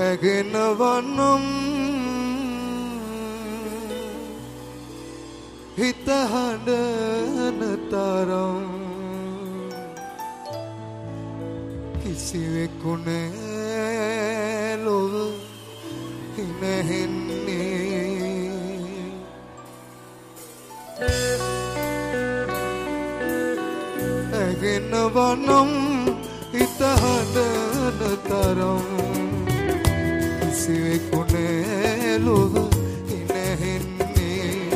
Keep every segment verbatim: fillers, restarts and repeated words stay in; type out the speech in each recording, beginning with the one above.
ඇගෙනවනම් හිත හඬන තරම් කිසිවෙකු නෑ ලොව හිනහෙන්නේ ඇගෙනවනම් හිත හඬන තරම් කිසිවෙකු නෑ ලොව හිනහෙන්නේ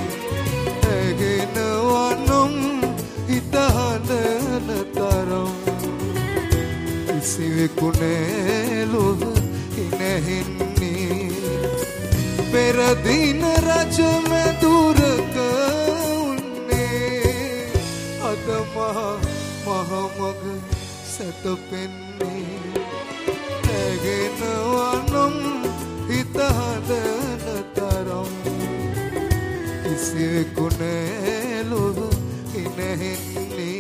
ඇගෙනවනම් හිත හඬන තරම් කිසිවෙකු නෑ ලොව හිනහෙන්නේ පෙර දින රජ මැදුරක උන්නේ අද මහ මහමග සැතපෙන්නේ ඇගෙනවනම් හිත හඬන තරම් කිසිවෙකු නෑ ලොව හිනහෙන්නේ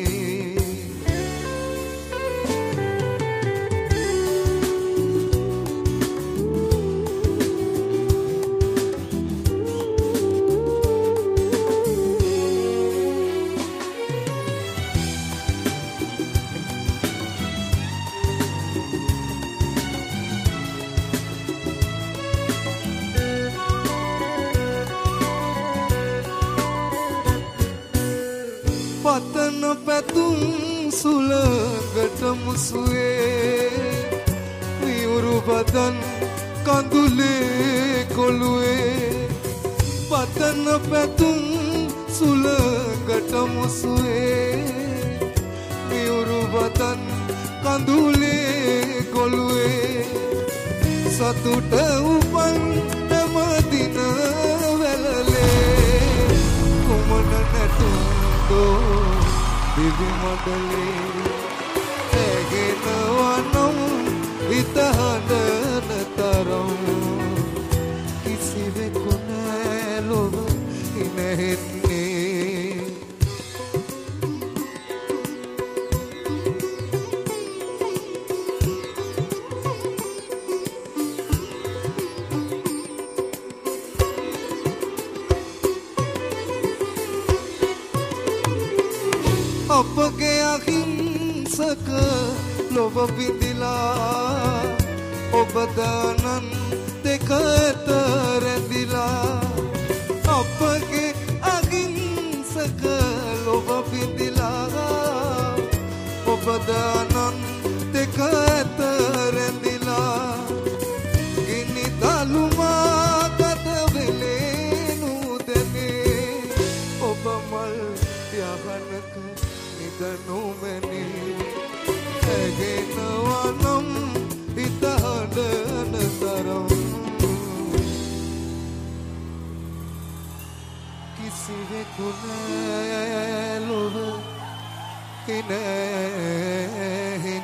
පතන පැතුම් සුළඟට මුසුවේ විවුරු බදන් කඳුලේ කොළුවේ පතන පැතුම් සුළඟට මුසුවේ විවුරු බදන් කඳුලේ කොළුවේ සතුට උපන් හැම දින වැළලේ කුමන නැතුම් දිවි මඩලේ ඇගෙනවනම් හිත හඬන තරම් කිසිවෙකු නෑ ලොව හිනහෙන්නේ අපගේ අහිංසක ලොව විඳිලා ඔබ දානන් දෙක ඇත රැඳිලා අපගේ අහිංසක ලොව විඳිලා ඔබ දානන් දෙක ඇත රැඳිලා ගිනි දලුමා ගත වෙලේ නුදනේ ඔබ මල් යහනක නිදනුමනේ ඇගෙනවනම් හිත හඬන තරම් කිසිවෙකු නෑ ලොව හිනහෙන්නේ